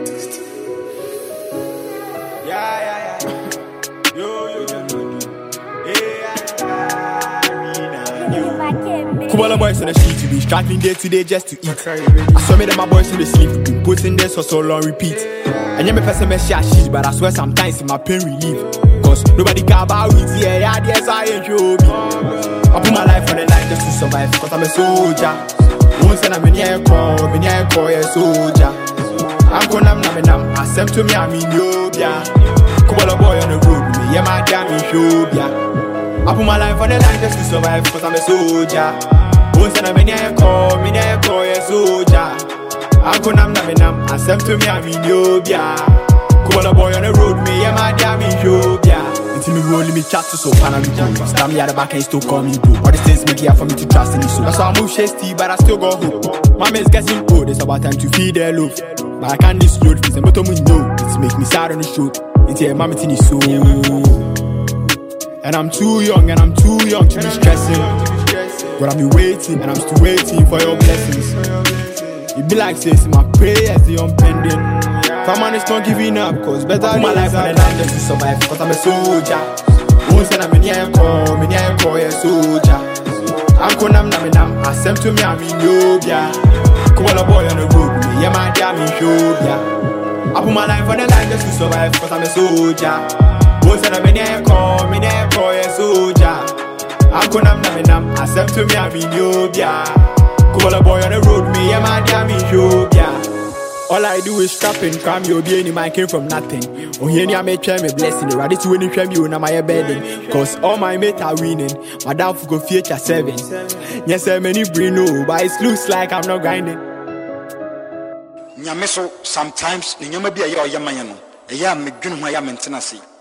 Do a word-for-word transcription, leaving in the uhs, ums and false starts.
Yeah, yeah, yeah. Yo, yo, yo, yo. Kubala boys on the street to be struggling day to day just to eat. I saw me that my boys in the sleep, been putting this for so long repeat. And you may person me share shit, but I swear sometimes in my pain relief. Cause nobody care about it, yeah, yeah, yes, I ain't show me. I put my life on the line just to survive, cause I'm a soldier. Once and I'm in here, call, in here, call, a soldier. I'm gonna nam nam nam, I send to me, I'm in Yobia. Kubala boy on the road, me, yeah, my damn in Yobia. I put my life on the line just to survive, cause I'm a soldier. Once and I'm in here, call, in here, call, a soldier. I'm gonna nam nam nam, I send to me, I'm in Yobia. Kubala boy on the road, me, yeah, my damn in Yobia. Until me rolling me chat to so pan and me stand me at the back and still call me bro. All the things make it for me to trust in this. That's why I move shesty, but I still go home. My man's getting old, it's about time to feed their love. But I can't disload this and but I'm know it's make me sad on the shoot. It's a mammy tini so. And I'm too young and I'm too young to be stressing. But I'm waiting and I'm still waiting for your blessings. It be like this, my prayers they unpending. For man is not giving up, cause better I put my life on the line just to survive, cause I'm a soldier. Once and I'm in here, call, in here, call, a soldier. I'm gonna nam nam nam, I send to me, I'm in Yobia. Kubala boy on the road, me, yeah, my damn in Yobia. I put my life on the line just to survive, cause I'm a soldier. Once and I'm in here, call, in here, call, a soldier. I'm gonna nam nam nam, I send to me, I'm in Yobia. Kubala boy on the road, me, yeah, my damn in Yobia. All I do is scrap and cram you be any man came from nothing. Oh here I may try me blessing the ready to win it you na my bedding. Cause all my mates are winning. My dad for go future seven. Yes, I many bring no, but it looks like I'm not grinding. Nyame so sometimes nyama bi a ye o yema ye no. E ya medwun ho ya maintenance.